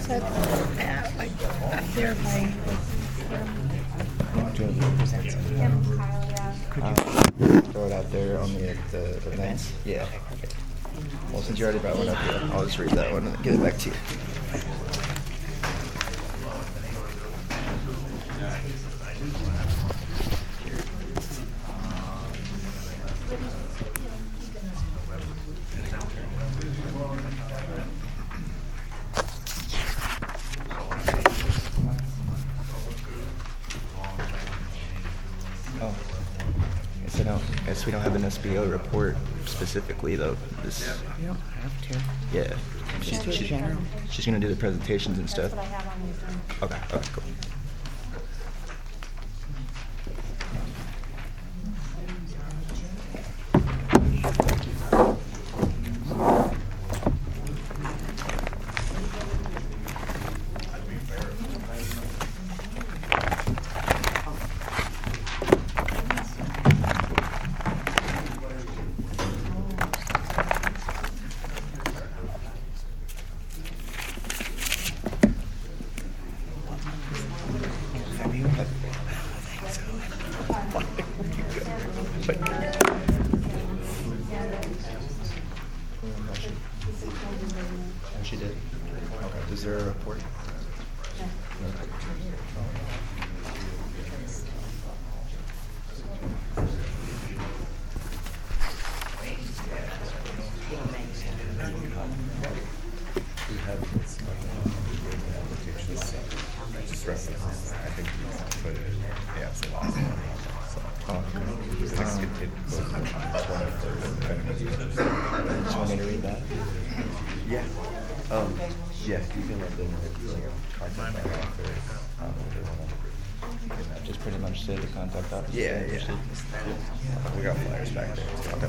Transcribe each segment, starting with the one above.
said, like, up there by Throw it out there on the events. Yeah. Well, since you already brought one up here, I'll just read that one and get it back to you. Oh, I guess we don't have an SBO report specifically though. You don't have to. Yeah, Just do it general. she's gonna do the presentations and stuff. That's what I have on the agenda. Okay, cool. She did. Okay. Is there a report? Just want me to read that? Yeah. Yeah, you can let them know, contact my office. Just pretty much say the contact office. Yeah. We got flyers back there. Okay.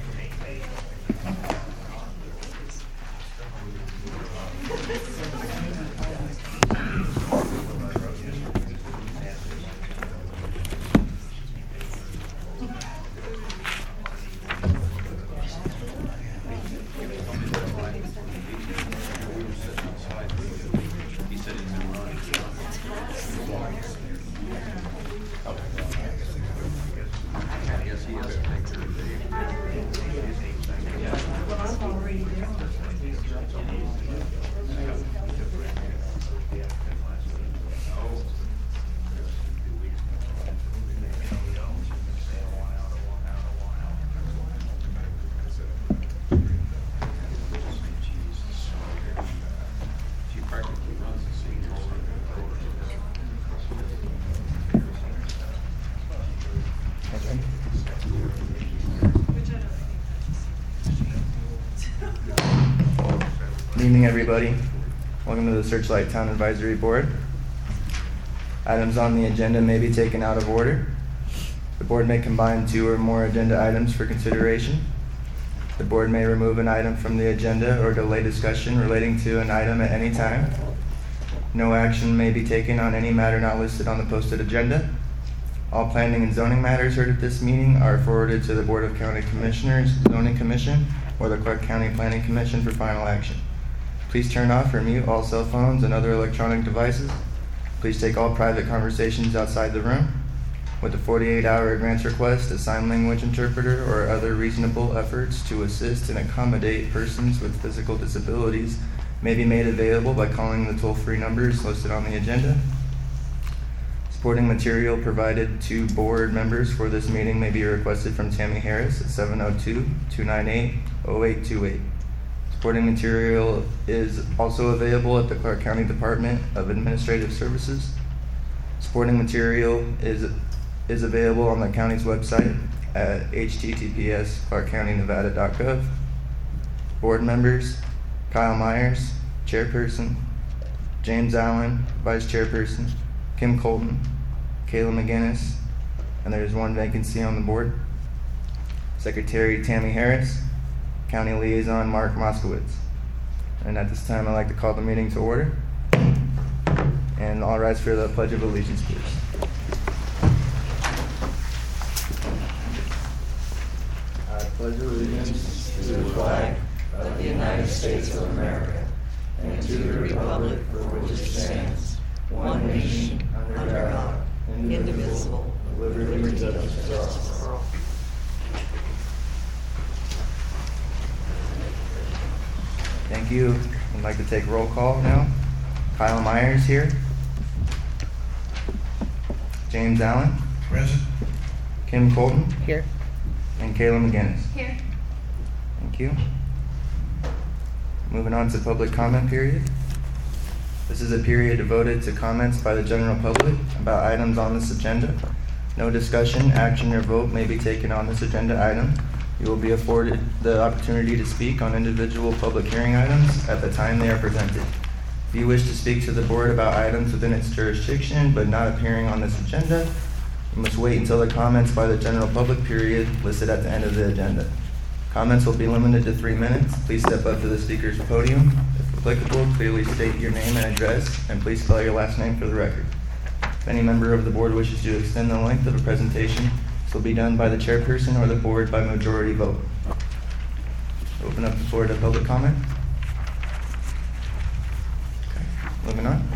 Good evening, everybody. Welcome to the Searchlight Town Advisory Board. Items on the agenda may be taken out of order. The board may combine two or more agenda items for consideration. The board may remove an item from the agenda or delay discussion relating to an item at any time. No action may be taken on any matter not listed on the posted agenda. All planning and zoning matters heard at this meeting are forwarded to the Board of County Commissioners, Zoning Commission, or the Clark County Planning Commission for final action. Please turn off or mute all cell phones and other electronic devices. Please take all private conversations outside the room. With a 48-hour advance request, a sign language interpreter, or other reasonable efforts to assist and accommodate persons with physical disabilities may be made available by calling the toll-free numbers listed on the agenda. Supporting material provided to board members for this meeting may be requested from Tammy Harris at 702-298-0828. Supporting material is also available at the Clark County Department of Administrative Services. Supporting material is available on the county's website at https://clarkcountynevada.gov. Board members: Kyle Myers, Chairperson; James Allen, Vice Chairperson; Kim Colton; Kayla McGinnis, and there's one vacancy on the board. Secretary Tammy Harris, County Liaison Mark Moskowitz. And at this time, I'd like to call the meeting to order. And all rise for the Pledge of Allegiance, please. I pledge allegiance to the flag of the United States of America and to the republic for which it stands, one nation, under God, indivisible, with liberty and justice for all. Thank you. I'd like to take roll call now. Kyle Myers here. James Allen. Present. Kim Colton. Here. And Kayla McGinnis. Here. Thank you. Moving on to public comment period. This is a period devoted to comments by the general public about items on this agenda. No discussion, action, or vote may be taken on this agenda item. You will be afforded the opportunity to speak on individual public hearing items at the time they are presented. If you wish to speak to the board about items within its jurisdiction but not appearing on this agenda, you must wait until the comments by the general public period listed at the end of the agenda. Comments will be limited to 3 minutes. Please step up to the speaker's podium. If applicable, clearly state your name and address, and please spell your last name for the record. If any member of the board wishes to extend the length of a presentation, this will be done by the chairperson or the board by majority vote. Open up the floor to public comment. Okay, moving on.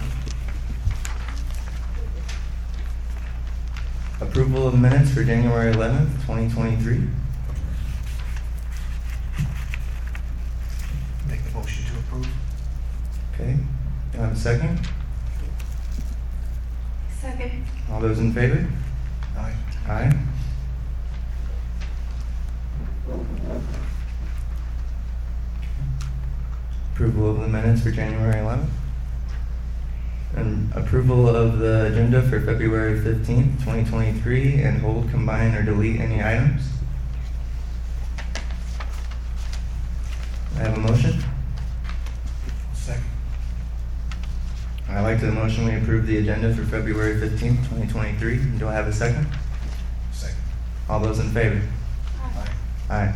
Approval of minutes for January 11th, 2023. Make the motion to approve. Okay, do I have a second? Second. All those in favor? Aye. Aye. Approval of the minutes for January 11th. And approval of the agenda for February 15th, 2023, and hold, combine, or delete any items. I have a motion. Second. I'd like to motion we approve the agenda for February 15th, 2023. Do I have a second? Second. All those in favor? Aye. Aye.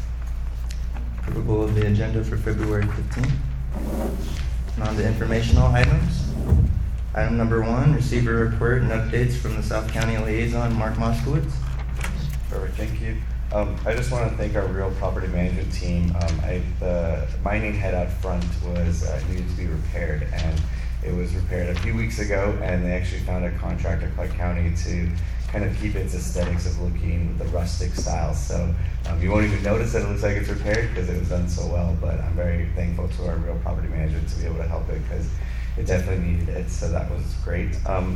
Approval of the agenda for February 15th. And on to informational items. Item number 1, receive a report and updates from the South County Liaison, Mark Moskowitz. Perfect, thank you. I just want to thank our real property management team. The mining head out front was needed to be repaired, and it was repaired a few weeks ago, and they actually found a contractor, Clark County, to kind of keep its aesthetics of looking with the rustic style. So you won't even notice that it looks like it's repaired because it was done so well, but I'm very thankful to our real property management to be able to help it because it definitely needed it, so that was great.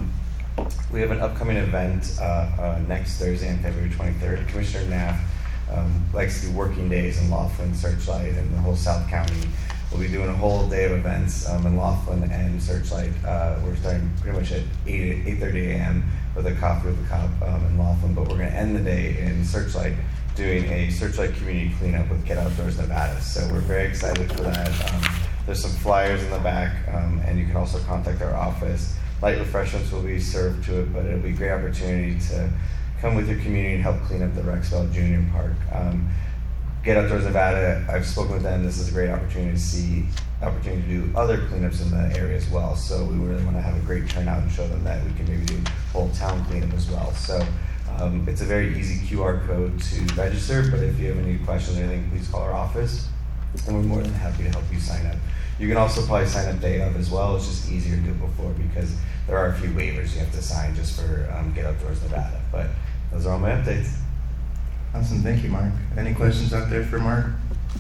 We have an upcoming event next Thursday on February 23rd. Commissioner Knapp likes to do working days in Laughlin, Searchlight, and the whole South County. We'll be doing a whole day of events in Laughlin and Searchlight. We're starting pretty much at 8:30 a.m. with a coffee with the cop in Laughlin, but we're going to end the day in Searchlight doing a Searchlight community cleanup with Get Outdoors Nevada. So we're very excited for that. There's some flyers in the back, and you can also contact our office. Light refreshments will be served to it, but it'll be a great opportunity to come with your community and help clean up the Rexville Junior Park. Get Outdoors Nevada, I've spoken with them. This is a great opportunity to do other cleanups in the area as well. So we really want to have a great turnout and show them that we can maybe do whole town cleanup as well. So it's a very easy QR code to register, but if you have any questions or anything, please call our office, and we're more than happy to help you sign up. You can also probably sign up day of as well. It's just easier to do it before because there are a few waivers you have to sign just for Get Outdoors Nevada. But those are all my updates. Awesome, thank you, Mark. Any questions out there for Mark?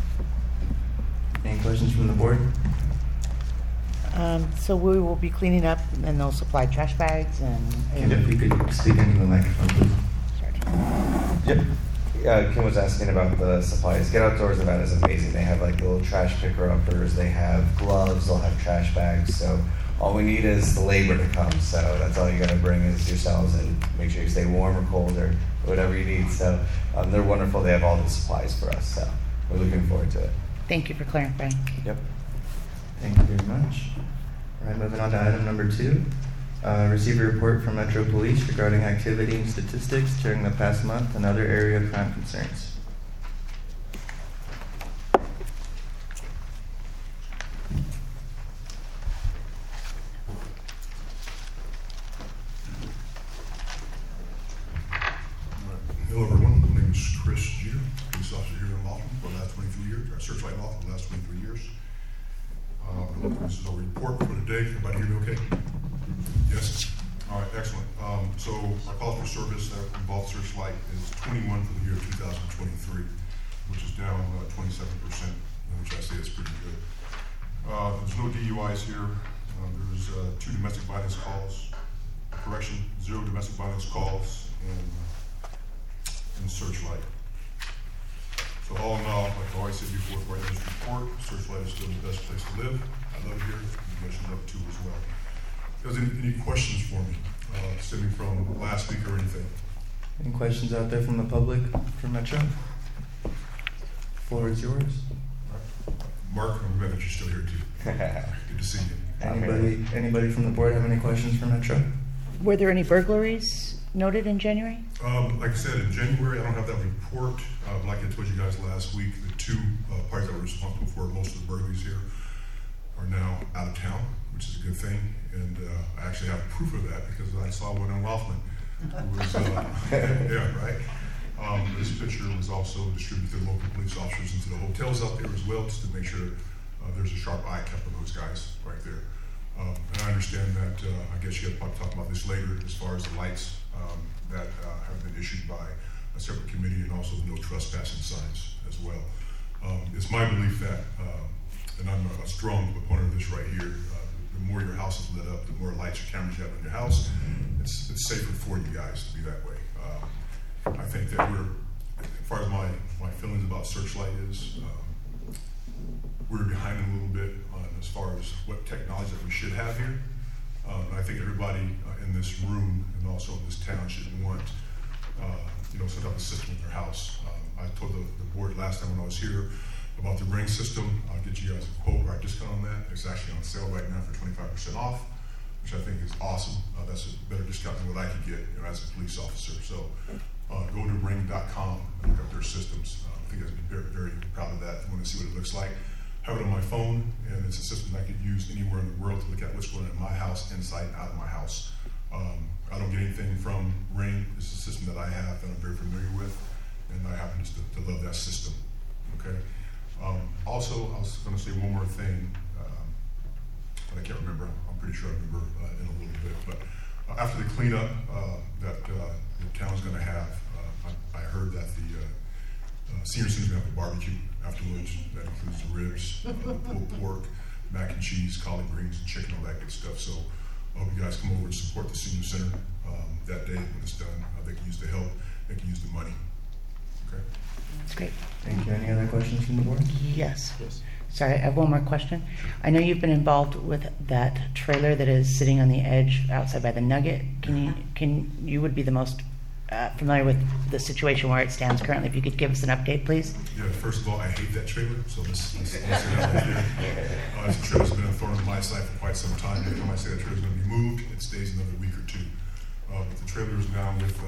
Any questions from the board? So we will be cleaning up and they'll supply trash bags And if you could speak into the microphone, please. Yep. Kim was asking about the supplies. Get Outdoors Nevada is amazing. They have like little trash picker-uppers. They have gloves. They'll have trash bags. So all we need is the labor to come. So that's all you got to bring is yourselves and make sure you stay warm or cold or whatever you need. So they're wonderful. They have all the supplies for us. So we're looking forward to it. Thank you for clarifying. Yep. Thank you very much. All right, moving on to item number 2. Receive a report from Metro Police regarding activity and statistics during the past month and other area crime concerns. Hello, everyone. My name is Chris Jeter, police officer here in Laughlin for the last 23 years, or Searchlight Laughlin for the last 23 years. This is our report for the day. Everybody hear me okay? Yes? All right, excellent. So our calls for service that involved Searchlight is 21 for the year 2023, which is down 27%, which I say is pretty good. There's no DUIs here. There's 2 domestic violence calls. Correction, 0 domestic violence calls in Searchlight. So all in all, like I always said before, right in this report, Searchlight is still the best place to live. I love it here. You guys should love it too as well. If there's any questions for me, stemming from last week or anything? Any questions out there from the public for Metro? Floor is yours. Mark, I'm glad that you're still here too. Good to see you. Anybody from the board have any questions for Metro? Were there any burglaries noted in January? Like I said, in January, I don't have that report. Like I told you guys last week, the 2 parties that were responsible for most of the burglaries here are now out of town, which is a good thing. And I actually have proof of that because I saw one in Laughlin. Who was, yeah, right. This picture was also distributed to local police officers and to the hotels out there as well, just to make sure there's a sharp eye kept on those guys right there. And I understand that, I guess you guys probably talk about this later, as far as the lights that have been issued by a separate committee, and also no trespassing signs as well. It's my belief that, and I'm a strong proponent of this right here, the more your house is lit up, the more lights or cameras you have in your house, it's safer for you guys to be that way. I think that as far as my feelings about Searchlight is, we're behind them a little bit on as far as what technology that we should have here. I think everybody in this room and also in this town should want, some type of system in their house. I told the board last time when I was here about the Ring system. I'll get you guys a quote or a discount on that. It's actually on sale right now for 25% off, which I think is awesome. That's a better discount than what I could get as a police officer. So go to ring.com and look up their systems. I think I'd be very, very proud of that. I want to see what it looks like. Have it on my phone, and it's a system I could use anywhere in the world to look at what's going on in my house, inside and out of my house. I don't get anything from Ring. It's a system that I have that I'm very familiar with, and I happen to love that system. Okay. Also, I was going to say one more thing, but I can't remember. I'm pretty sure I remember in a little bit. But after the cleanup that the town's going to have, I heard that the senior citizens going to have a barbecue afterwards. That includes the ribs, pulled pork, mac and cheese, collard greens, and chicken, all that good stuff. So I hope you guys come over and support the senior center that day when it's done. They can use the help. They can use the money. Okay. That's great. Thank you. Any other questions from the board? Yes. Sorry, I have one more question. I know you've been involved with that trailer that is sitting on the edge outside by the Nugget. You would be the most familiar with the situation where it stands currently. If you could give us an update, please. Yeah, first of all, I hate that trailer, so let's say that right here. This trailer's been a thorn in my side for quite some time. Every time I say that trailer's going to be moved, it stays another week or 2. But the trailer is now with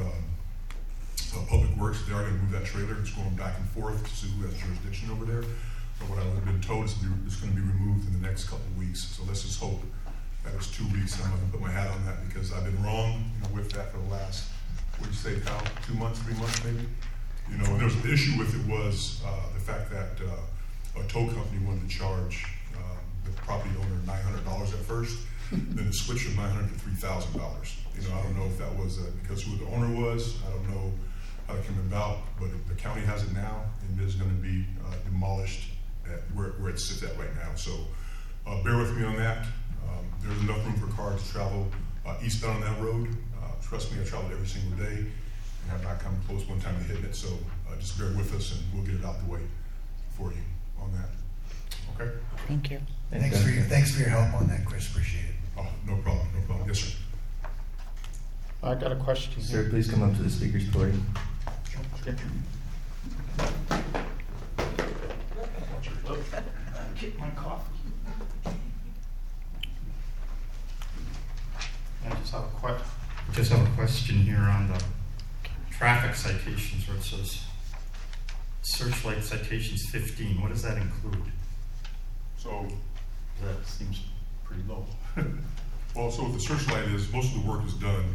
Public Works. They are going to move that trailer. It's going back and forth to see who has jurisdiction over there. But what I've been told is it's going to be removed in the next couple of weeks. So let's just hope that it's 2 weeks, and I'm going to put my hat on that because I've been wrong with that for the last, what did you say, Kyle? 2 months, 3 months maybe? And there was an issue with it was the fact that a tow company wanted to charge the property owner $900 at first, then it switched from $900 to $3,000. I don't know if that was because who the owner was. I don't know how it came about, but the county has it now, and it is going to be demolished at where it sits at right now. So bear with me on that. There's enough room for cars to travel eastbound on that road. Trust me, I traveled every single day and have not come close one time to hitting it. So just bear with us, and we'll get it out the way for you on that. Okay? Thank you. Thanks for your help on that, Chris. Appreciate it. Oh, no problem. No problem. Yes, sir. I got a question Sir, here. please come up to the speaker's podium. Get my coffee. I just have a question here on the traffic citations where it says Searchlight citations 15. What does that include? So, That seems pretty low. well, so what the Searchlight is, most of the work is done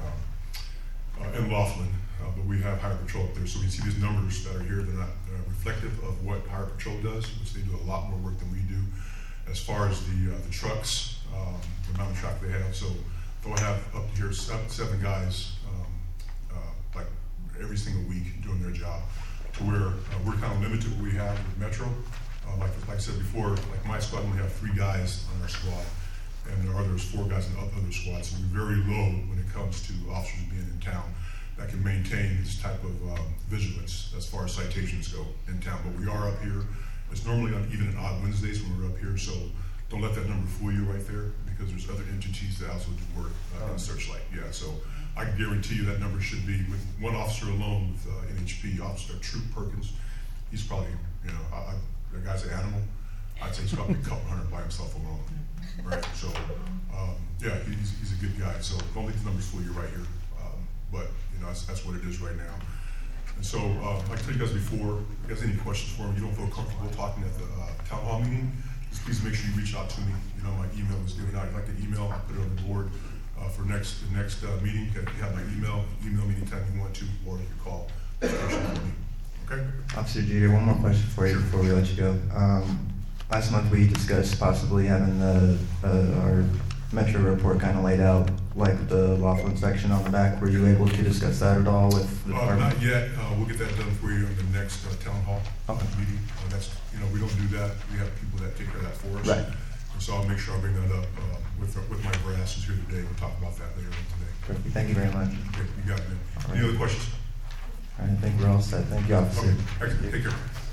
in Laughlin, but we have Highway Patrol up there. So we see these numbers that are here. They're not reflective of what Highway Patrol does, which they do a lot more work than we do. As far as the trucks, the amount of traffic they have, so they'll have up to here seven guys like every single week doing their job, to where we're kind of limited what we have with Metro. Like I said before, like my squad only have 3 guys on our squad, and there are others 4 guys in the other squads, so we're very low when it comes to officers being in town that can maintain this type of vigilance as far as citations go in town. But we are up here. It's normally on even and odd Wednesdays when we're up here, so don't let that number fool you right there, because there's other entities that also do work in Searchlight. Yeah, so I can guarantee you that number should be, with one officer alone with NHP, Officer Troop Perkins, he's probably, you know, the guy's an animal. I'd say he's probably a couple hundred by himself alone, right? So, yeah, he's a good guy. So don't let the numbers fool you right here. But you know, that's what it is right now. And so, like I told you guys before, if you guys have any questions for me, you don't feel comfortable talking at the town hall meeting, just please make sure you reach out to me. You know, my email is given out. If you'd like to email, I'll put it on the board for the next meeting. If you have my email me anytime you want to, or you can call. Okay? Officer Jeter, one more question for you before we let you go. Last month we discussed possibly having our Metro report kind of laid out, like the lawful inspection on the back. Were you able to discuss that at all with the department? Not yet. We'll get that done for you in the next town hall meeting. That's, you know, we don't do that. We have people that take care of that for us. Right. And so I'll make sure I bring that up with my brass who's here today. We'll talk about that later on today. Perfect. Thank you very much. Okay, you got it, man. All Any right. other questions? All right, I think we're all set. Thank you, officer. Okay, excellent. Take care.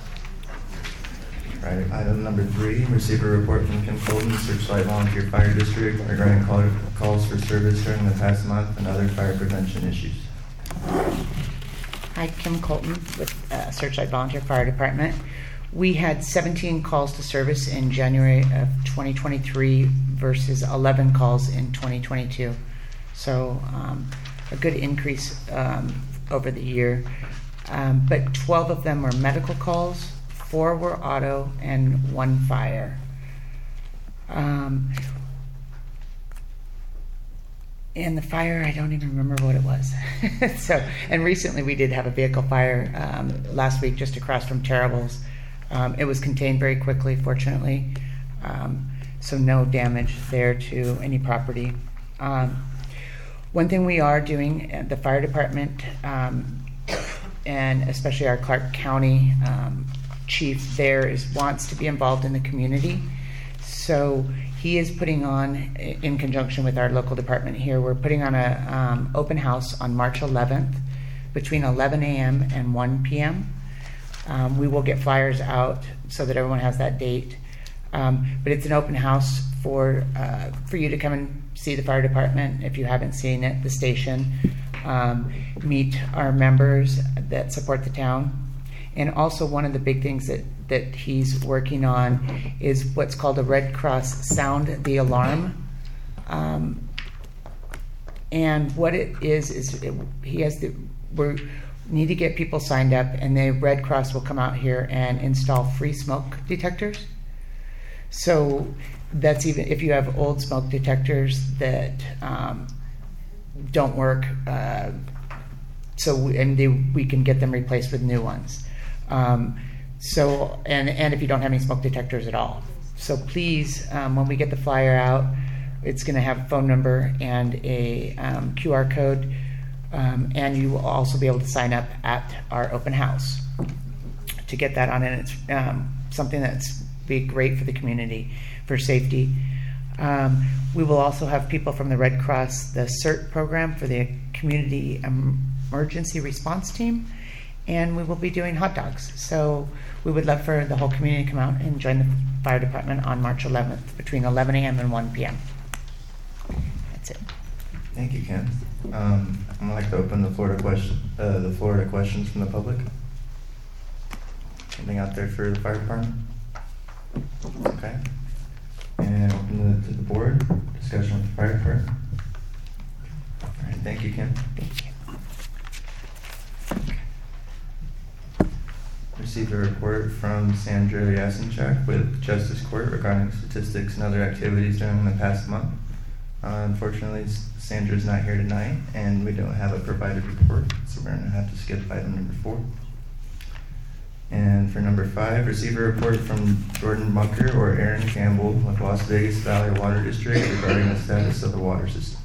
All right, item number 3, receive a report from Kim Colton, Searchlight Volunteer Fire District regarding calls for service during the past month and other fire prevention issues. Hi, Kim Colton with Searchlight Volunteer Fire Department. We had 17 calls to service in January of 2023 versus 11 calls in 2022. So a good increase over the year. But 12 of them were medical calls, 4 were auto, and 1 fire. And the fire, I don't even remember what it was. So, and recently we did have a vehicle fire last week just across from Terrible's. It was contained very quickly, fortunately. So no damage there to any property. One thing we are doing at the fire department, and especially our Clark County chief there wants to be involved in the community. So he is putting on, in conjunction with our local department here, we're putting on a open house on March 11th between 11 a.m. and 1 p.m. We will get flyers out so that everyone has that date. But it's an open house for you to come and see the fire department if you haven't seen it, the station, meet our members that support the town. And also one of the big things that he's working on is what's called a Red Cross Sound the Alarm. And what it is we need to get people signed up, and the Red Cross will come out here and install free smoke detectors. So that's even if you have old smoke detectors that don't work. We can get them replaced with new ones. And if you don't have any smoke detectors at all. So please, when we get the flyer out, it's going to have a phone number and a QR code, and you will also be able to sign up at our open house to get that on. And it's something that's be great for the community for safety. We will also have people from the Red Cross, the CERT program for the Community Emergency Response Team, and we will be doing hot dogs. So we would love for the whole community to come out and join the fire department on March 11th between 11 a.m. and 1 p.m. That's it. Thank you, Ken. I'd like to open the floor to questions from the public. Anything out there for the fire department? Okay. And open it to the board. Discussion with the fire department. All right. Thank you, Ken. Thank you. Received a report from Sandra Yasinchak with Justice Court regarding statistics and other activities during the past month. Unfortunately, Sandra's not here tonight, and we don't have a provided report, so we're going to have to skip item number 4. And for number 5, receive a report from Jordan Bunker or Aaron Campbell with Las Vegas Valley Water District regarding the status of the water system.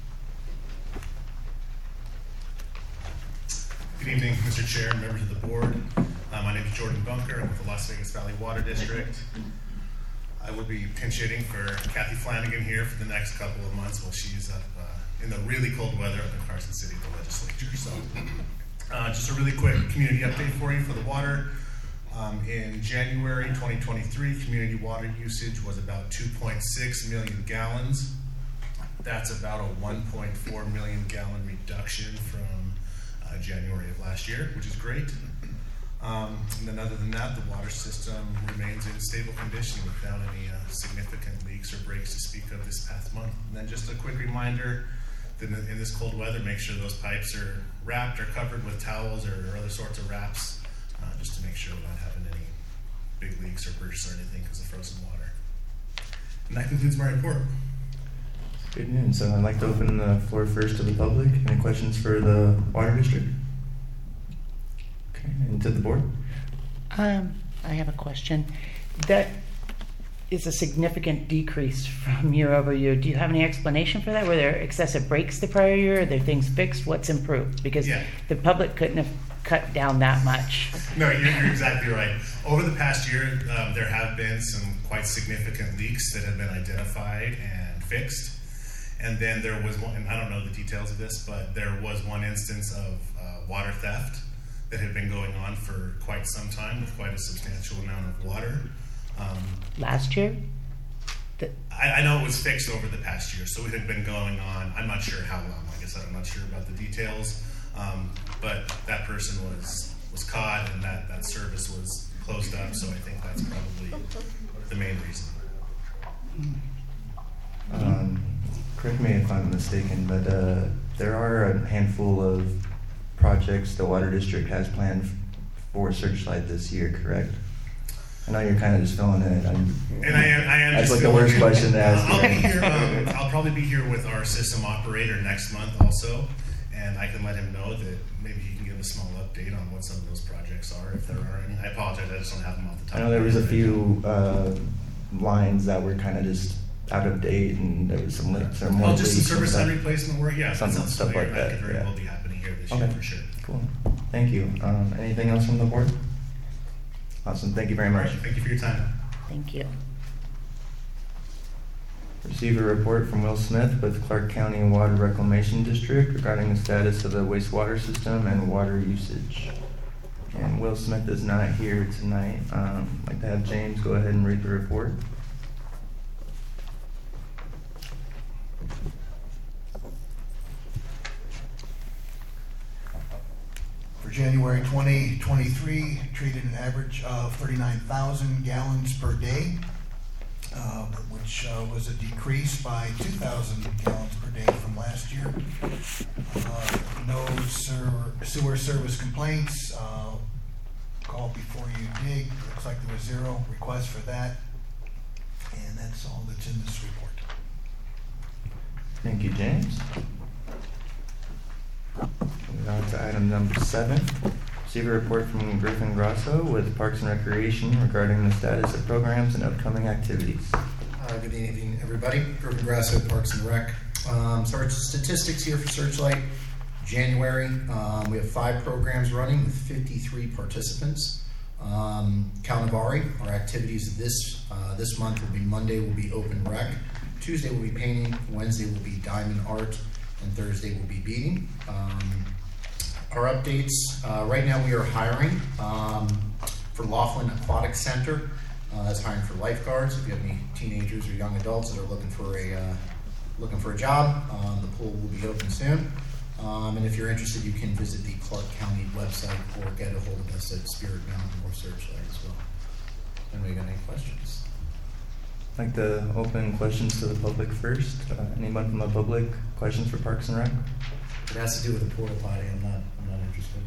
Good evening, Mr. Chair and members of the board. My name is Jordan Bunker. I'm with the Las Vegas Valley Water District. I will be pinch hitting for Kathy Flanagan here for the next couple of months while she's up in the really cold weather up in Carson City, the legislature. So, just a really quick community update for you for the water. In January 2023, community water usage was about 2.6 million gallons. That's about a 1.4 million gallon reduction from January of last year, which is great. And then other than that, the water system remains in stable condition without any significant leaks or breaks to speak of this past month. And then just a quick reminder that in this cold weather, make sure those pipes are wrapped or covered with towels or other sorts of wraps, just to make sure we're not having any big leaks or bursts or anything because of frozen water. And that concludes my report. Good news. So I'd like to open the floor first to the public. Any questions for the water district? Okay, and to the board? I have a question. That is a significant decrease from year over year. Do you have any explanation for that? Were there excessive breaks the prior year? Are there things fixed? What's improved? Because the public couldn't have cut down that much. No, you're exactly right. Over the past year, there have been some quite significant leaks that have been identified and fixed. And then there was one, and I don't know the details of this, but there was one instance of water theft that had been going on for quite some time with quite a substantial amount of water. Last year? I know it was fixed over the past year, so it had been going on. I'm not sure how long. Like I said, I'm not sure about the details, but that person was caught, and that service was closed up. So I think that's probably the main reason. Correct me if I'm mistaken, but there are a handful of projects the water district has planned for Searchlight this year, correct? I know you're kind of just filling in. I am. That's just like the worst question to ask. I'll be here. I'll probably be here with our system operator next month also, and I can let him know that maybe he can give a small update on what some of those projects are, if there are any. I apologize, I just don't have them off the top. I know there was a few lines that were kind of just out of date, and there was some leaks or more. Just some service line replacement work. Yeah, some stuff like that. That could very well be happening here this year for sure. Cool. Thank you. Anything else from the board? Awesome. Thank you very much. Right, thank you for your time. Thank you. Receive a report from Will Smith with Clark County Water Reclamation District regarding the status of the wastewater system and water usage. And Will Smith is not here tonight. I'd like to have James go ahead and read the report. For January 2023, treated an average of 39,000 gallons per day, which was a decrease by 2,000 gallons per day from last year. No sewer service complaints. Call before you dig. Looks like there was 0 requests for that. And that's all that's in this report. Thank you, James. Moving on to item number 7. Receive a report from Griffin Grosso with Parks and Recreation regarding the status of programs and upcoming activities. Good evening, everybody. Griffin Grosso, Parks and Rec. So our statistics here for Searchlight. January, we have 5 programs running with 53 participants. Calnavari, our activities this month will be Monday will be open rec, Tuesday will be painting, Wednesday will be diamond art, and Thursday will be beading. Our updates, right now we are hiring for Laughlin Aquatic Center. That's hiring for lifeguards. If you have any teenagers or young adults that are looking for a job, the pool will be open soon. And if you're interested, you can visit the Clark County website or get a hold of us at Spirit Mountain or Searchlight as well. Anybody got any questions? I'd like to open questions to the public first. Anyone from the public? Questions for Parks and Rec? It has to do with the porta potty. I'm not interested.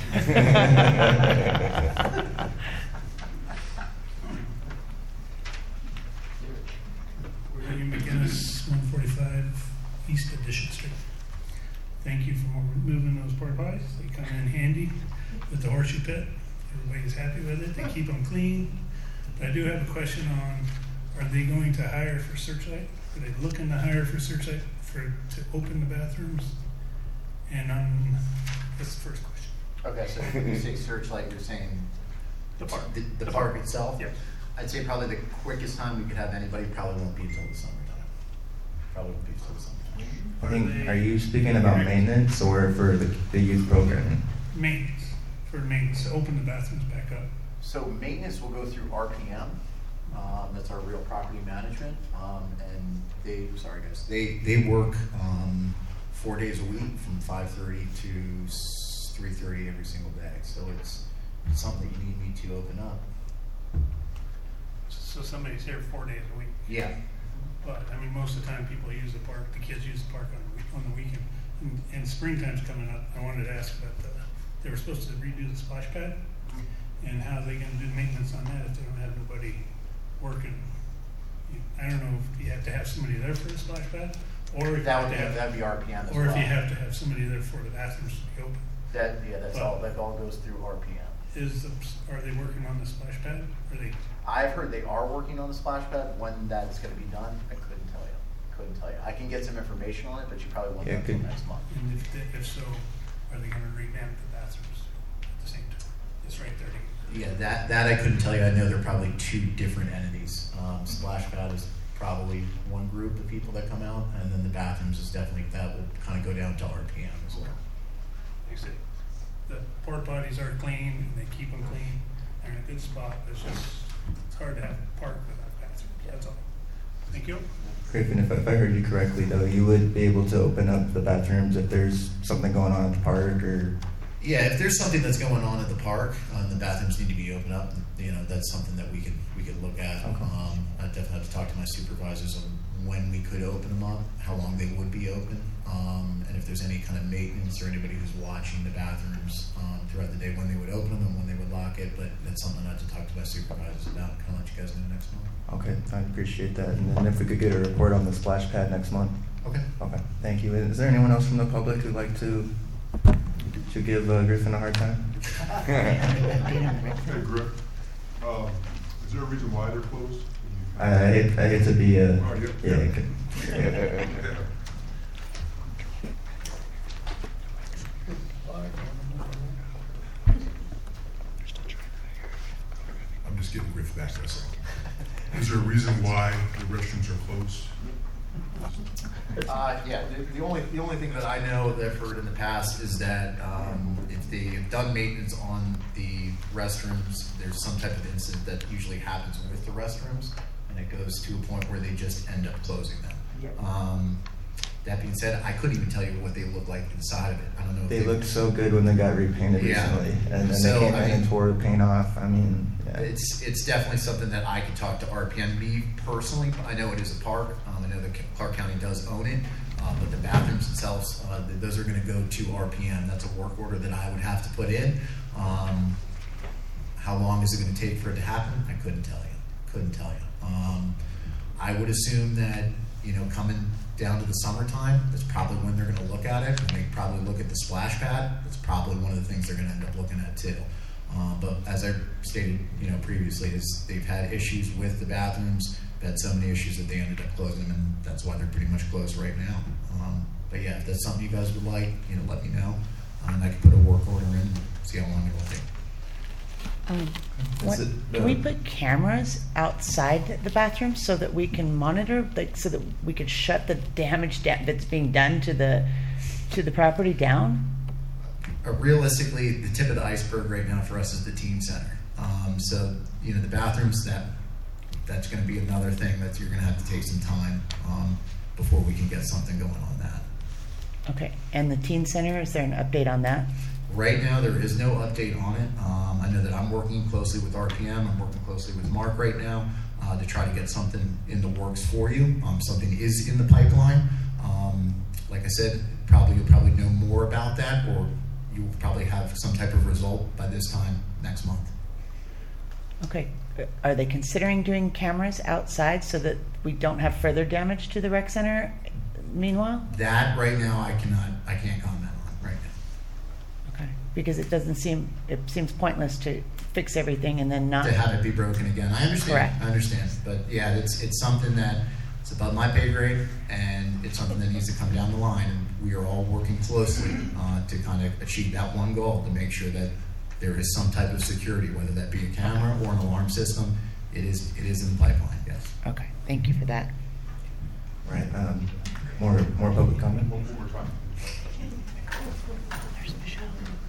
William McGinnis, 145 East Addition Street. Thank you for moving those porta potties. They come in handy with the horseshoe pit Everybody's happy with it. They keep them clean. But I do have a question on, are they going to hire for Searchlight? Are they looking to hire for Searchlight to open the bathrooms? And that's the first question. Okay, so when you say Searchlight, you're saying The park. the park itself? Yep. I'd say probably the quickest time we could have anybody probably won't be until the summertime. Probably won't be until the summertime. I think, are you speaking about maintenance or for the youth programming? Maintenance, for maintenance, to open the bathrooms back up. So maintenance will go through RPM. That's our real property management. And they work 4 days a week from 5:30 to 3:30 every single day. So it's something that you need me to open up. So somebody's here 4 days a week. Yeah. But, I mean, most of the time people use the park, the kids use the park on the weekend. And springtime's coming up. I wanted to ask about they were supposed to redo the splash pad, and how are they gonna do maintenance on that if they don't have nobody working? I don't know if you have to have somebody there for the splash pad, or if you have to have, That'd be RPM as or well. if you have to have somebody there for the bathrooms to be open. That's all. That all goes through RPM. Are they working on the splash pad? Are they? I've heard they are working on the splash pad. When that's going to be done, I couldn't tell you. I can get some information on it, but you probably won't know until next month. And if so, are they gonna revamp the bathrooms at the same time? It's right there. Yeah, that I couldn't tell you. I know they're probably two different entities. Splash pad is probably one group of people that come out, and then the bathrooms is definitely, that will kind of go down to RPM as well. Like I said, the porta potties are clean, and they keep them clean. They're in a good spot. It's hard to have a park without bathrooms. That's all. Thank you. Griffin, if I heard you correctly, though, you would be able to open up the bathrooms if there's something going on at the park, or Yeah, if there's something that's going on at the park, the bathrooms need to be opened up. You know, that's something that we could look at. Okay. I definitely have to talk to my supervisors on when we could open them up, how long they would be open, and if there's any kind of maintenance or anybody who's watching the bathrooms throughout the day, when they would open them and when they would lock it. But that's something I have to talk to my supervisors about. Kind of let you guys know next month. okay, I appreciate that. And then if we could get a report on the splash pad next month. Okay. Okay, thank you. Is there anyone else from the public who'd like to give Griffin a hard time? Hey, Griff, is there a reason why they're closed? I hate to be a Oh, yeah. yeah. I'm just getting Griff back, that's all. Is there a reason why the restrooms are closed? Yeah, the only thing that I know that I've heard in the past is that if they've done maintenance on the restrooms, there's some type of incident that usually happens with the restrooms, and it goes to a point where they just end up closing them. That being said, I couldn't even tell you what they look like inside of it. I don't know if They looked so good when they got repainted Yeah. recently, and then So, they came I in and mean- tore the paint off. I mean, yeah. It's definitely something that I could talk to RPM. Me personally, I know it is a park. I know that Clark County does own it, but the bathrooms themselves, those are going to go to RPM. That's a work order that I would have to put in. How long is it going to take for it to happen? I couldn't tell you. I would assume that, you know, coming down to the summertime, that's probably when they're going to look at it, and they probably look at the splash pad. That's probably one of the things they're going to end up looking at too. But as I stated, you know, previously, is they've had issues with the bathrooms. They've had so many issues that they ended up closing them, and that's why they're pretty much closed right now. But yeah, if that's something you guys would like, you know, let me know, and I can put a work order in, see how long it will take. Can we put cameras outside the bathroom so that we can monitor, like, so that we could shut the damage that's being done to the property down? Realistically, the tip of the iceberg right now for us is the teen center. So, you know, the bathrooms, that's going to be another thing that you're going to have to take some time before we can get something going on that. Okay, and the teen center, is there an update on that? Right now, there is no update on it. I know that I'm working closely with RPM. I'm working closely with Mark right now to try to get something in the works for you. Something is in the pipeline. Like I said, you'll probably know more about that, or you'll probably have some type of result by this time next month. Okay, are they considering doing cameras outside so that we don't have further damage to the rec center meanwhile? That right now, I can't comment on right now. Okay, because it seems pointless to fix everything and then not. To have it be broken again. I understand. Correct. I understand. But yeah, it's something that it's above my pay grade, and it's something that needs to come down the line. And we are all working closely to kind of achieve that one goal, to make sure that there is some type of security, whether that be a camera or an alarm system. It is in the pipeline. Yes. Okay, thank you for that. Right. More public comment. One more time. There's Michelle.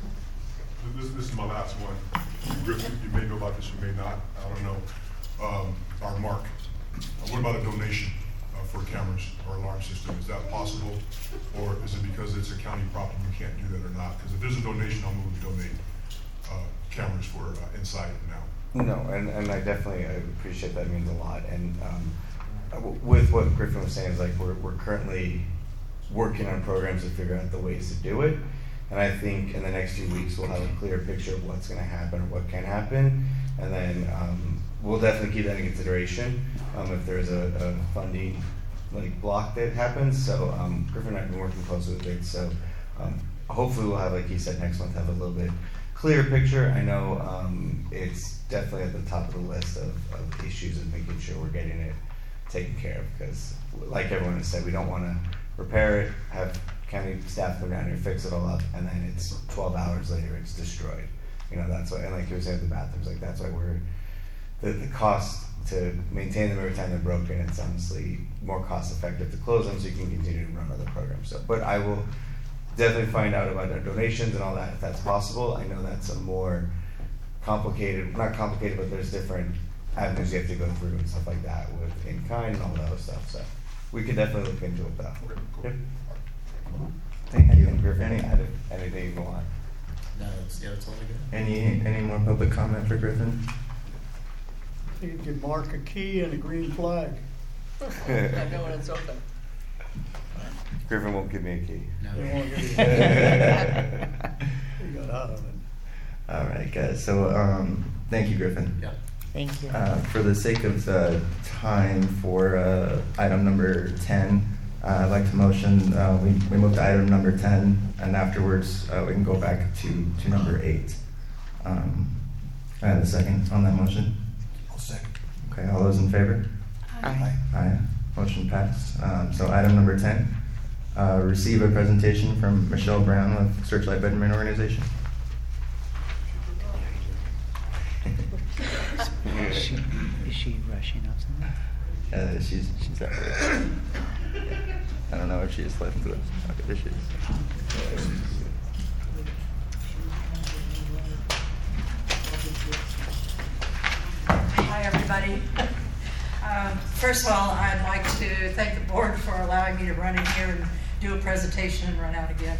This is my last one. Griffin, you may know about this, you may not. I don't know. Our Mark, what about a donation for cameras or alarm system? Is that possible? Or is it because it's a county property, you can't do that or not? Because if there's a donation, I'll move to donate cameras for inside now. No, and I definitely appreciate that. It means a lot. And with what Griffin was saying, is like we're currently working on programs to figure out the ways to do it. And I think in the next few weeks we'll have a clear picture of what's going to happen or what can happen. And then we'll definitely keep that in consideration if there's a funding block that happens. So Griffin and I have been working closely with it. So hopefully we'll have, like he said, next month have a little bit clearer picture. I know it's definitely at the top of the list of issues and making sure we're getting it taken care of, because like everyone has said, we don't want to repair it, have county staff go down here, fix it all up, and then it's 12 hours later it's destroyed. That's why, and like you were saying with the bathrooms, that's why we're the cost to maintain them every time they're broken. It's honestly more cost effective to close them so you can continue to run other programs. So, but I will definitely find out about our donations and all that if that's possible. I know that's a more complicated, not complicated, but there's different avenues you have to go through and stuff like that with in-kind and all that other stuff. So we could definitely look into it though. Yep. Thank you. And Griffin, Any, anything you want? No, it's all good. any more public comment for Griffin? You could give Mark a key and a green flag. I know when it's open. Griffin won't give me a key. No. They won't give you a key. You got out of it. All right, guys. So thank you, Griffin. Yeah. Thank you. For the sake of time for item number 10, I'd like to motion we move to item number 10, and afterwards we can go back to number 8. I have a second on that motion. I'll second. Okay, all those in favor? Aye. Aye. Motion passed. So item number 10, receive a presentation from Michelle Brown with Searchlight Betterment Organization. Is she rushing out somewhere? She's at work. I don't know if she just left. Okay, there she is. Hi, everybody. First of all, I'd like to thank the board for allowing me to run in here and do a presentation and run out again.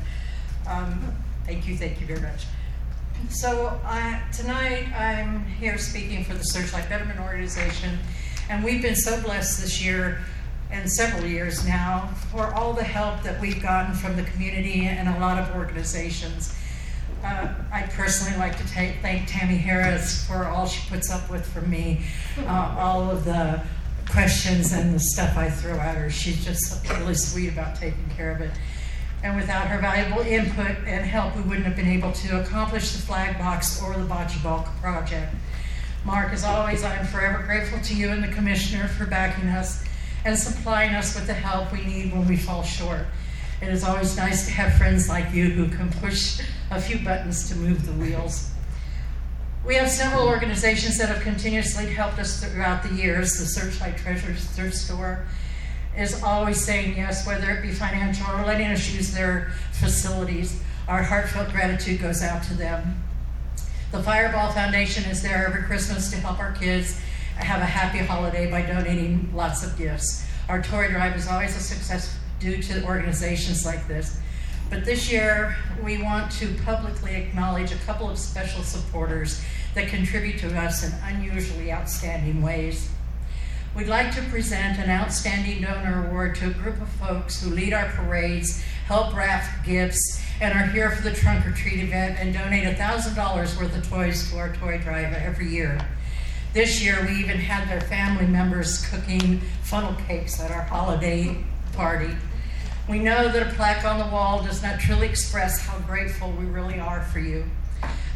Thank you very much. So tonight I'm here speaking for the Searchlight Betterment Organization, and we've been so blessed this year and several years now for all the help that we've gotten from the community and a lot of organizations. I'd personally like to thank Tammy Harris for all she puts up with for me, all of the questions and the stuff I throw at her. She's just really sweet about taking care of it. And without her valuable input and help, we wouldn't have been able to accomplish the flag box or the Bocce Ball project. Mark, as always, I'm forever grateful to you and the commissioner for backing us and supplying us with the help we need when we fall short. It is always nice to have friends like you who can push a few buttons to move the wheels. We have several organizations that have continuously helped us throughout the years. The Searchlight Treasures Thrift Store is always saying yes, whether it be financial or letting us use their facilities. Our heartfelt gratitude goes out to them. The Fireball Foundation is there every Christmas to help our kids have a happy holiday by donating lots of gifts. Our toy drive is always a success due to organizations like this. But this year, we want to publicly acknowledge a couple of special supporters that contribute to us in unusually outstanding ways. We'd like to present an Outstanding Donor Award to a group of folks who lead our parades, help wrap gifts, and are here for the Trunk or Treat event and donate $1,000 worth of toys to our toy drive every year. This year, we even had their family members cooking funnel cakes at our holiday party. We know that a plaque on the wall does not truly express how grateful we really are for you.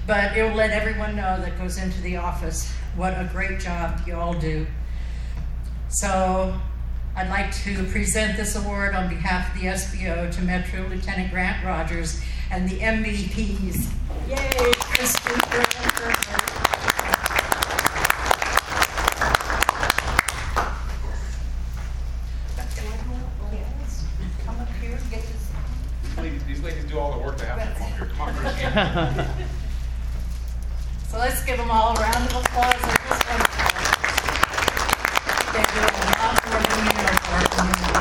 but it will let everyone know that goes into the office what a great job you all do. So I'd like to present this award on behalf of the SBO to Metro Lieutenant Grant Rogers and the MVPs. Yay, Kristen Gerber. Come up here and get this. These ladies do all the work. They have to come up here. Come on, Christian. So let's give them all a round of applause. They do a lot more than you know for our community.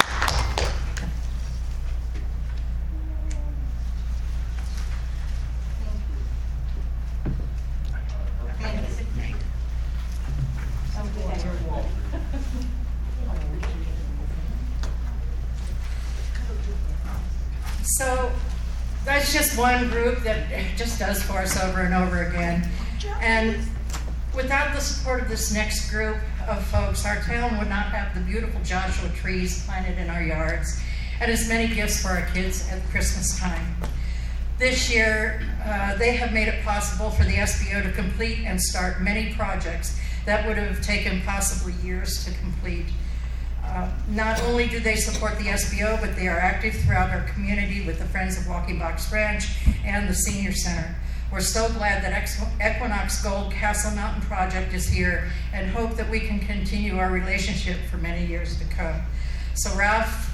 So that's just one group that just does for us over and over again. And without the support of this next group of folks, our town would not have the beautiful Joshua trees planted in our yards and as many gifts for our kids at Christmas time. This year, they have made it possible for the SBO to complete and start many projects that would have taken possibly years to complete. Not only do they support the SBO, but they are active throughout our community with the Friends of Walking Box Ranch and the Senior Center. We're so glad that Equinox Gold Castle Mountain Project is here and hope that we can continue our relationship for many years to come. So Ralph,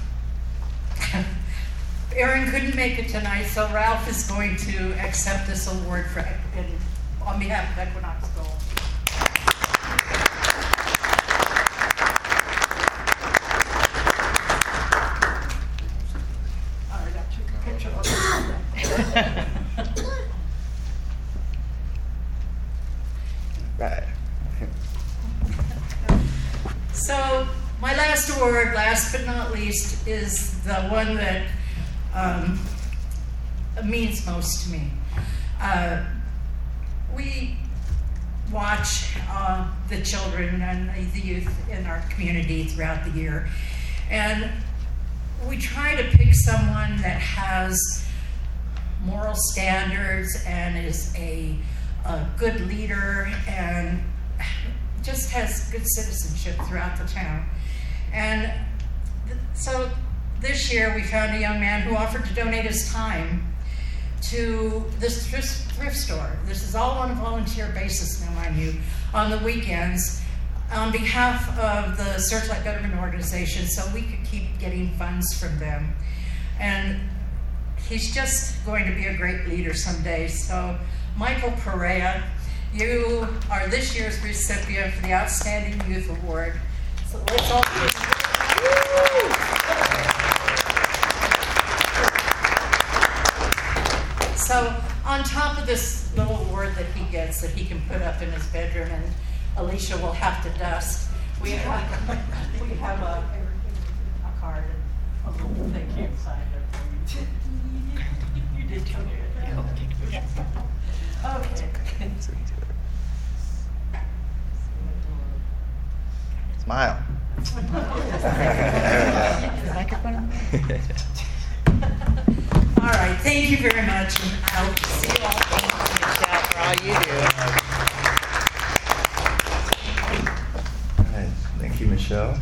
Aaron couldn't make it tonight, so Ralph is going to accept this award on behalf of Equinox Gold. Right. So my last award, last but not least, is the one that means most to me. We watch the children and the youth in our community throughout the year, and we try to pick someone that has moral standards and is a good leader and just has good citizenship throughout the town. And so this year we found a young man who offered to donate his time to this thrift store. This is all on a volunteer basis now, mind you, on the weekends on behalf of the Searchlight Betterment Organization so we could keep getting funds from them. And he's just going to be a great leader someday. So Michael Perea, you are this year's recipient for the Outstanding Youth Award. So let's all give him. So on top of this little award that he gets that he can put up in his bedroom and Alicia will have to dust, we have a card and a little thank you inside there for you. You did come here. Okay. Smile. All right, thank you very much, and I'll see you all. Thank you, Michelle, for all you do. All right, thank you, Michelle.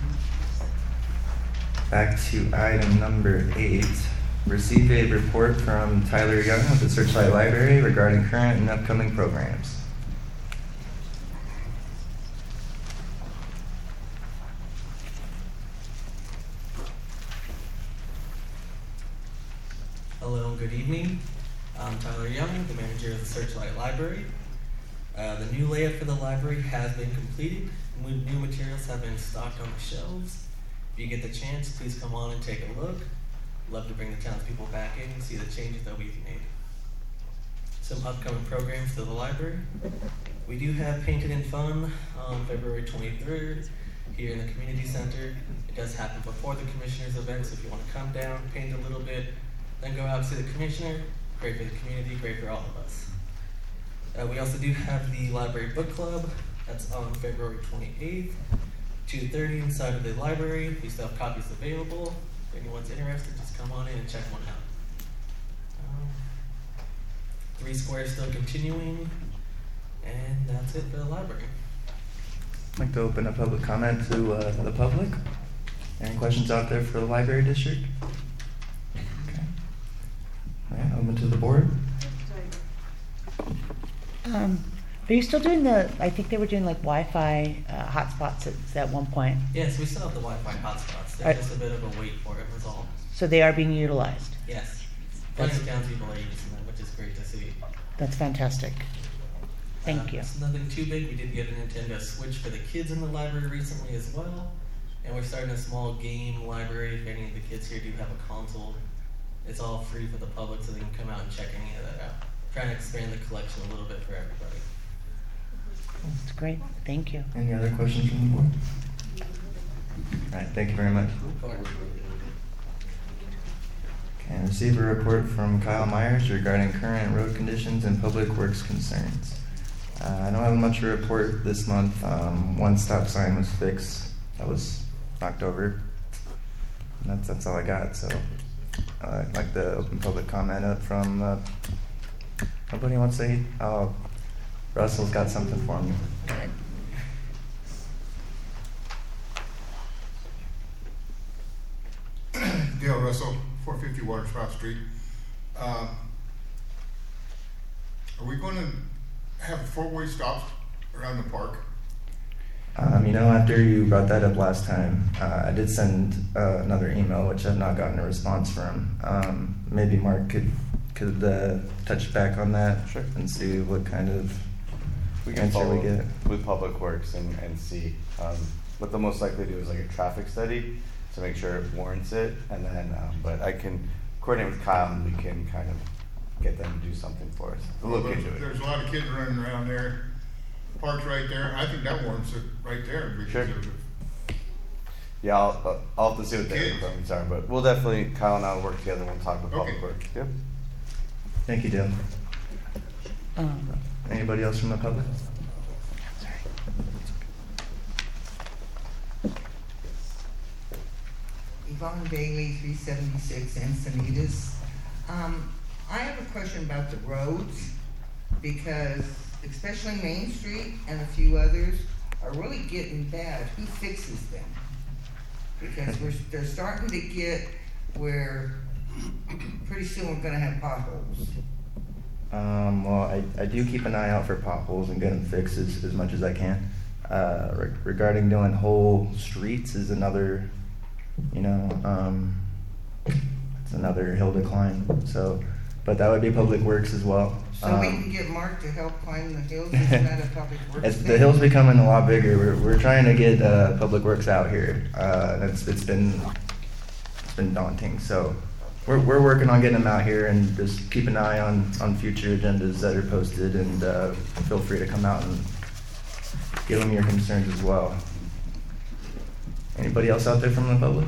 Back to item number 8. Receive a report from Tyler Young of the Searchlight Library regarding current and upcoming programs. Hello, good evening. I'm Tyler Young, the manager of the Searchlight Library. The new layout for the library has been completed. New materials have been stocked on the shelves. If you get the chance, please come on and take a look. Love to bring the townspeople back in and see the changes that we've made. Some upcoming programs to the library. We do have Painted in Fun on February 23rd here in the community center. It does happen before the commissioner's event, so if you want to come down, paint a little bit, then go out to the commissioner. Great for the community, great for all of us. We also do have the library book club. That's on February 28th, 2:30 inside of the library. We still have copies available. If anyone's interested, just come on in and check one out. Three Squares still continuing, and that's it for the library. I'd like to open a public comment to the public. Any questions out there for the library district? Okay. All right, open to the board. Are you still doing I think they were doing like Wi-Fi hotspots at one point. Yes, we still have the Wi-Fi hotspots. There's just a bit of a wait for it, was all. So they are being utilized. Yes. Plenty of townspeople are using them, which is great to see. That's fantastic. Thank you. It's nothing too big. We did get a Nintendo Switch for the kids in the library recently as well. And we're starting a small game library. If any of the kids here do have a console, it's all free for the public, so they can come out and check any of that out. Trying to expand the collection a little bit for everybody. That's great. Thank you. Any other questions from the board? All right, thank you very much. Okay, receive a report from Kyle Myers regarding current road conditions and public works concerns. I don't have much to report this month. One stop sign was fixed. That was knocked over. And that's all I got. So I'd like to open public comment up from nobody wants to eat. Oh, Russell's got something for me. Dale Russell, 450 Waterspout Street. Are we going to have four-way stops around the park? After you brought that up last time, I did send another email, which I've not gotten a response from. Maybe Mark could touch back on that and see what kind of we can answer follow we get with Public Works and see. What they'll most likely do is like a traffic study to make sure it warrants it, and then but I can coordinate with Kyle and we can kind of get them to do something for us. We'll look into it. There's a lot of kids running around there. Park's right there. I think that warrants it right there. Sure. Yeah, I'll have to see what their requirements are, but we'll definitely, Kyle and I will work together and we'll talk with Public Works. Yep. Thank you, Dale. Anybody else from the public? Yvonne Bailey, 376 Encinitas. I have a question about the roads, because especially Main Street and a few others are really getting bad. Who fixes them? Because they're starting to get where pretty soon we're going to have potholes. Well, I do keep an eye out for potholes and get them fixed as much as I can. Regarding doing whole streets is another, it's another hill to climb. So, but that would be Public Works as well. So we can get Mark to help climb the hills. Isn't that a Public Works As thing? the hill's becoming a lot bigger, we're trying to get Public Works out here. It's been daunting. So we're working on getting them out here, and just keep an eye on future agendas that are posted, and feel free to come out and give them your concerns as well. Anybody else out there from the public?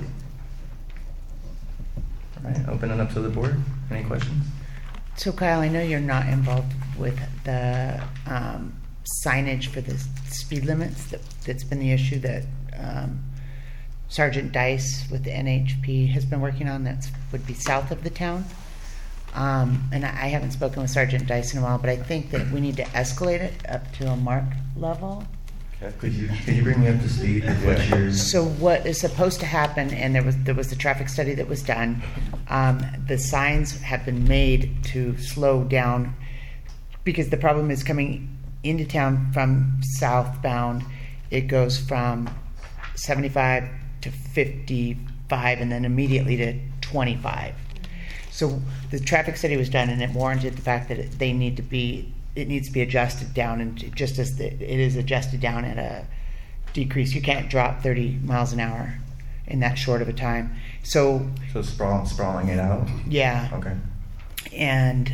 All right, opening up to the board. Any questions? So Kyle, I know you're not involved with the signage for the speed limits. That's been the issue that Sergeant Dice with the NHP has been working on. That would be south of the town. And I haven't spoken with Sergeant Dice in a while, but I think that we need to escalate it up to a Mark level. Okay. Could you bring me up to speed with what you're... So what is supposed to happen, and there was the traffic study that was done, the signs have been made to slow down, because the problem is coming into town from southbound. It goes from 75 to 55 and then immediately to 25. So the traffic study was done, and it warranted the fact that it needs to be adjusted down, and just as it is adjusted down at a decrease. You can't drop 30 miles an hour in that short of a time. So sprawling it out? Yeah. Okay. And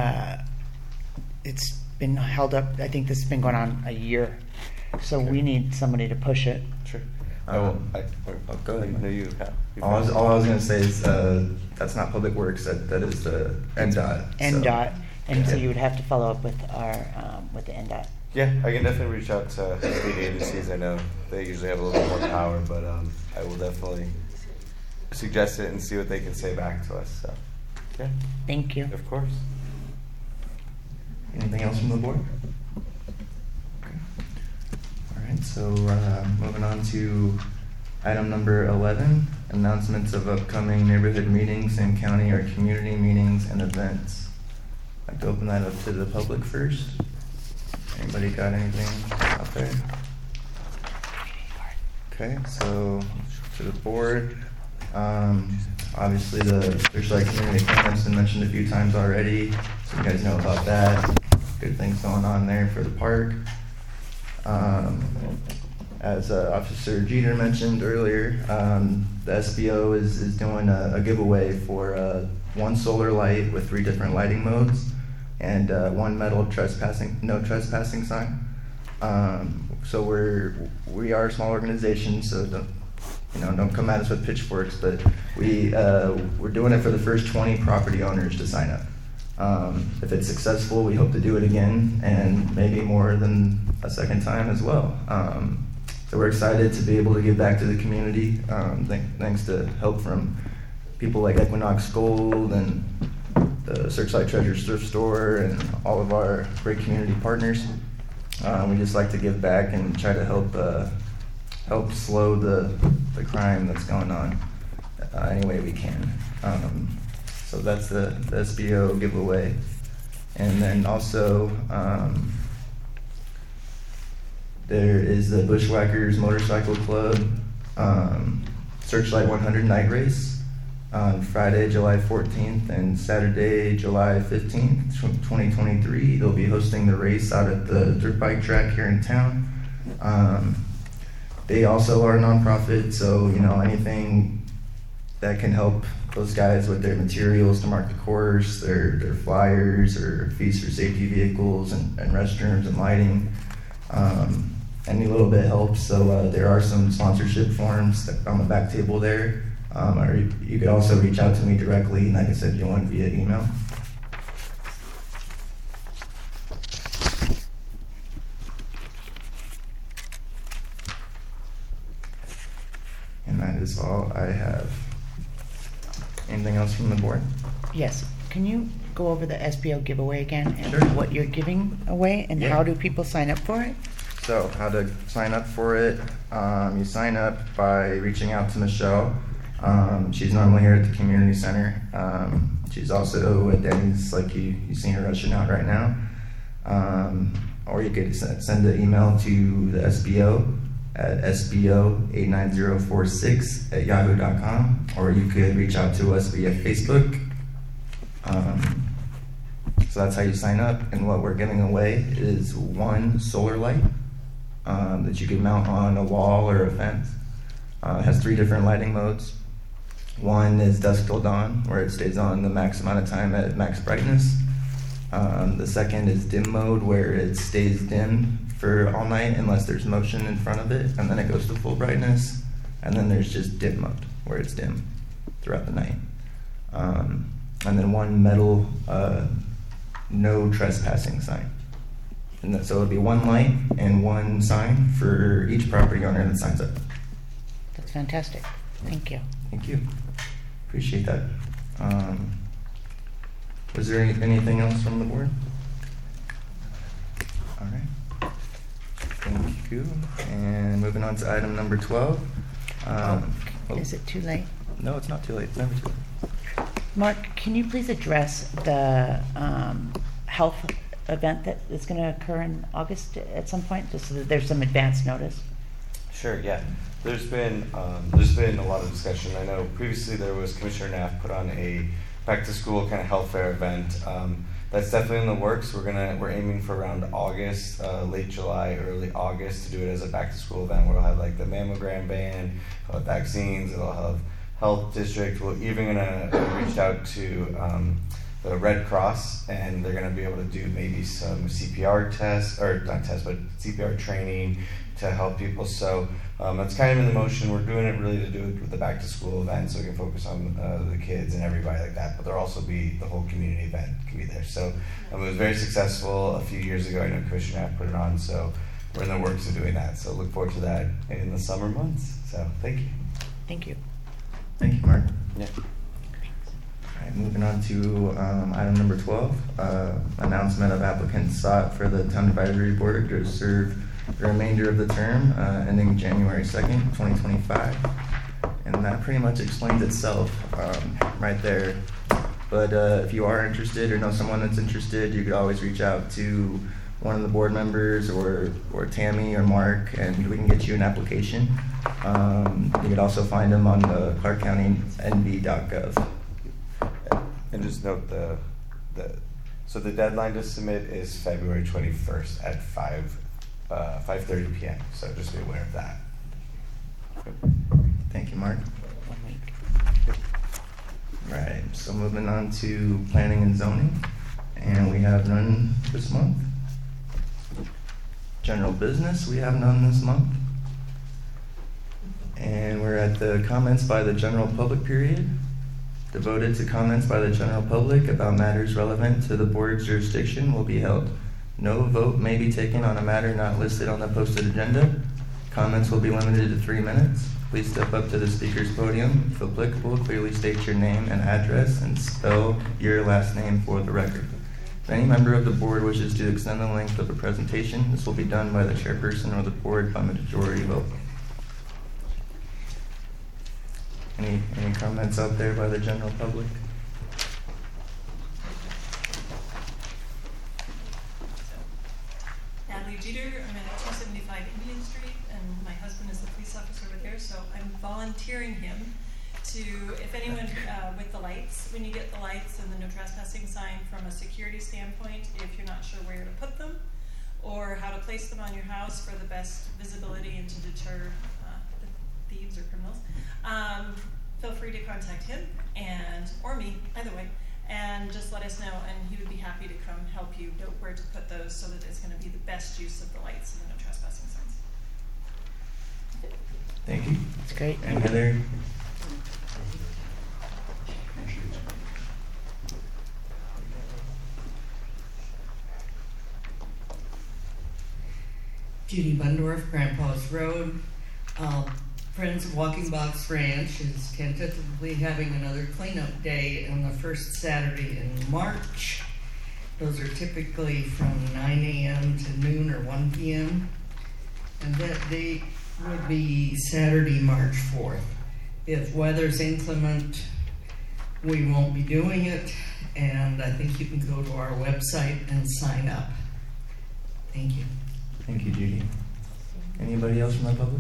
it's been held up. I think this has been going on a year. So we need somebody to push it. Sure. Go ahead. No, you. All I was going to say is that's not Public Works. That is the NDOT. NDOT. And so you would have to follow up with with the NDOT. Yeah, I can definitely reach out to state agencies. I know they usually have a little bit more power, but I will definitely suggest it and see what they can say back to us. So, yeah. Thank you. Of course. Anything else from the board? Okay. All right, so moving on to item number 11, announcements of upcoming neighborhood meetings in county or community meetings and events. I'd like to open that up to the public first. Anybody got anything out there? Okay, so to the board, obviously the Searchlight Community Camp's been mentioned a few times already, so you guys know about that. Good things going on there for the park. As Officer Jeter mentioned earlier, the SBO is doing a giveaway for one solar light with 3 different lighting modes and one metal no trespassing sign. So we are a small organization, so don't come at us with pitchforks, but we're doing it for the first 20 property owners to sign up. If it's successful, we hope to do it again and maybe more than a second time as well. So we're excited to be able to give back to the community, thanks to help from people like Equinox Gold and the Searchlight Treasure Thrift Store and all of our great community partners. We just like to give back and try to help slow the crime that's going on any way we can. So that's the SBO giveaway. And then also, there is the Bushwhackers Motorcycle Club Searchlight 100 Night Race on Friday, July 14th and Saturday, July 15th, 2023. They'll be hosting the race out at the dirt bike track here in town. They also are a nonprofit, so anything that can help those guys with their materials to mark the course, their flyers or fees for safety vehicles and restrooms and lighting. Any little bit helps, so there are some sponsorship forms on the back table there. Or you could also reach out to me directly, like I said, if you want via email. And that is all I have. Anything else from the board? Yes. Can you go over the SBO giveaway again and Sure. what you're giving away and how do people sign up for it? So how to sign up for it, you sign up by reaching out to Michelle. She's normally here at the community center. She's also at Denny's, like you've seen her rushing out right now. Or you could send an email to the SBO at sbo89046@yahoo.com, or you could reach out to us via Facebook. So that's how you sign up, and what we're giving away is one solar light that you can mount on a wall or a fence. It has 3 different lighting modes. One is dusk till dawn, where it stays on the max amount of time at max brightness. The second is dim mode, where it stays dim for all night unless there's motion in front of it, and then it goes to full brightness. And then there's just dim mode, where it's dim throughout the night. And then one metal no trespassing sign. And so it'll be one light and one sign for each property owner that signs up. That's fantastic. Thank you. Thank you. Appreciate that. Was there anything else from the board? All right. Thank you. And moving on to item number 12. Is it too late? No, it's not too late. It's never too late. Mark, can you please address the health event that is going to occur in August at some point, just so that there's some advance notice? Sure, yeah. There's been a lot of discussion. I know previously there was Commissioner Knapp put on a back to school kind of health fair event. That's definitely in the works. We're aiming for around August, late July, early August, to do it as a back to school event where we'll have like the mammogram ban, we'll have vaccines, it'll have health district. We're even gonna reach out to the Red Cross, and they're gonna be able to do maybe some CPR tests, or not tests, but CPR training to help people. So it's kind of in the motion. We're doing it really to do it with the back to school event, so we can focus on the kids and everybody like that. But there'll also be the whole community event can be there. So it was very successful a few years ago. I know Commissioner Knapp put it on, so we're in the works of doing that. So look forward to that in the summer months. So thank you. Thank you. Thank you, Mark. Yeah. All right. moving on to item number 12, announcement of applicants sought for the Town Advisory Board to serve the remainder of the term ending January 2nd, 2025. And that pretty much explains itself right there. But if you are interested or know someone that's interested, you could always reach out to one of the board members or Tammy or Mark, and we can get you an application. You could also find them on the clarkcountynv.gov. And just note so the deadline to submit is February 21st at 5:30 p.m. So just be aware of that. Thank you, Mark. Right, so moving on to planning and zoning, and we have none this month. General business, we have none this month. And we're at the comments by the general public period, devoted to comments by the general public about matters relevant to the board's jurisdiction will be held. No vote may be taken on a matter not listed on the posted agenda. Comments will be limited to 3 minutes. Please step up to the speaker's podium. If applicable, clearly state your name and address and spell your last name for the record. If any member of the board wishes to extend the length of the presentation, this will be done by the chairperson or the board by majority vote. Any comments out there by the general public? Natalie Jeter, I'm at 275 Indian Street, and my husband is the police officer over there, so I'm volunteering him to, if anyone with the lights, when you get the lights and the no trespassing sign, from a security standpoint, if you're not sure where to put them or how to place them on your house for the best visibility and to deter thieves or criminals, feel free to contact him or me, either way, and just let us know, and he would be happy to come help you know where to put those so that it's going to be the best use of the lights and the no trespassing signs. Thank you. That's great. Any other? Judy Bundorf, Grandpa's Road. Friends of Walking Box Ranch is tentatively having another cleanup day on the first Saturday in March. Those are typically from 9 a.m. to noon or 1 p.m. And that date would be Saturday, March 4th. If weather's inclement, we won't be doing it, and I think you can go to our website and sign up. Thank you. Thank you, Judy. Anybody else from the public?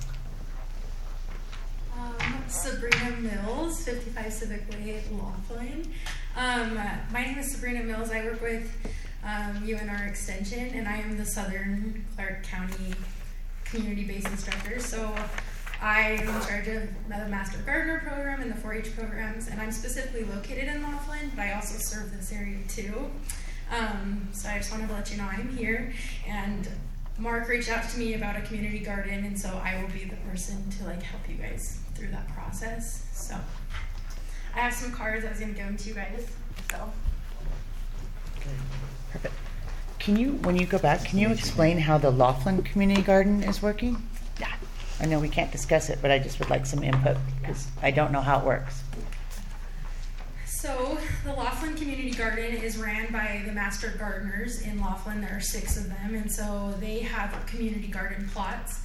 Sabrina Mills, 55 Civic Way, Laughlin. My name is Sabrina Mills. I work with UNR Extension, and I am the Southern Clark County community-based instructor. So I am in charge of the Master Gardener program and the 4-H programs, and I'm specifically located in Laughlin, but I also serve this area too. So I just wanted to let you know I'm here, and Mark reached out to me about a community garden, and so I will be the person to help you guys through that process. So I have some cards I was going to give them to you guys. So Perfect. Can you, when you go back, can you explain how the Laughlin Community Garden is working? Yeah. I know we can't discuss it, but I just would like some input because I don't know how it works. So the Laughlin Community Garden is ran by the Master Gardeners in Laughlin. There are 6 of them, and so they have community garden plots.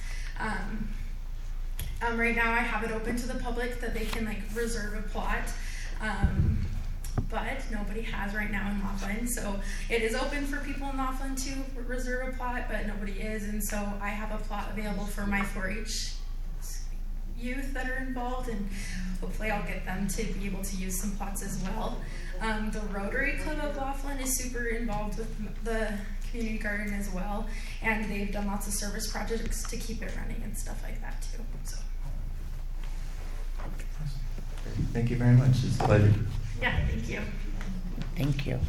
Right now I have it open to the public that they can reserve a plot, but nobody has right now in Laughlin. So it is open for people in Laughlin to reserve a plot, but nobody is, and so I have a plot available for my 4-H youth that are involved, and hopefully I'll get them to be able to use some plots as well. The Rotary Club of Laughlin is super involved with the community garden as well, and they've done lots of service projects to keep it running and stuff like that too. So. Thank you very much. It's a pleasure. Yeah, thank you. Thank you.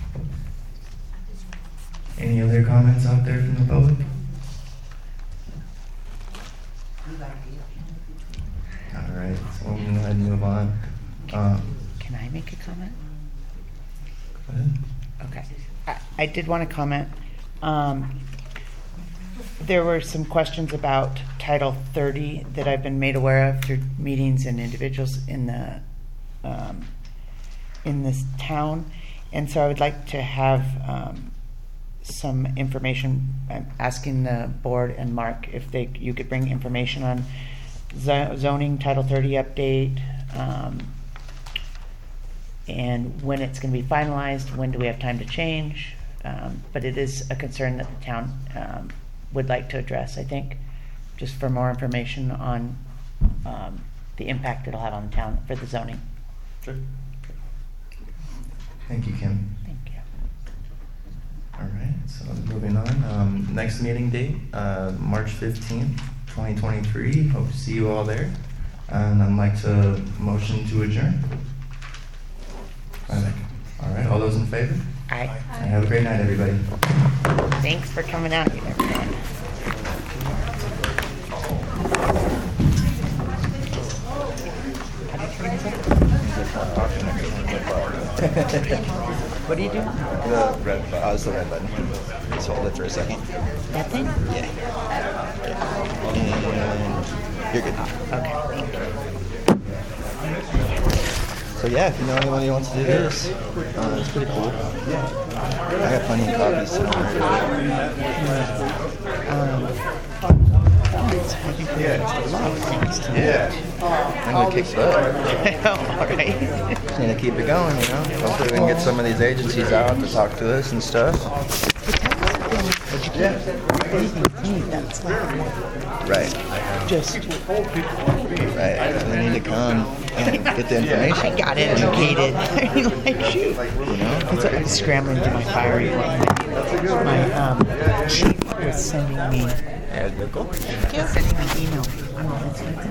Any other comments out there from the public? All right, so we'll go ahead and move on. Can I make a comment? Go ahead. Okay. I did want to comment. There were some questions about Title 30 that I've been made aware of through meetings and individuals in in this town, and so I would like to have some information. I'm asking the board and Mark if you could bring information on zoning Title 30 update, and when it's going to be finalized, when do we have time to change, but it is a concern that the town would like to address, I think, just for more information on the impact it'll have on the town for the zoning. Sure. Thank you, Kim. Thank you. All right, so moving on. Next meeting date, March 15th, 2023. Hope to see you all there. And I'd like to motion to adjourn. All right, all those in favor? Aye. Have a great night, everybody. Thanks for coming out, everyone. What do you do? The red button. It's the red button. Just hold it for a second. That thing? Yeah. And you're good. Okay. So yeah, if you know anyone who wants to do this, it's pretty cool. I got plenty of copies. Yeah. I'm gonna kick butt. All right. Just need to keep it going, you know. Hopefully we can get some of these agencies out to talk to us and stuff. Right. Just right. So they need to come and get the information. I got educated. Like, shoot. You know? That's what I was scrambling to my fire report. My chief was sending me. Yeah, cool. Sending me email.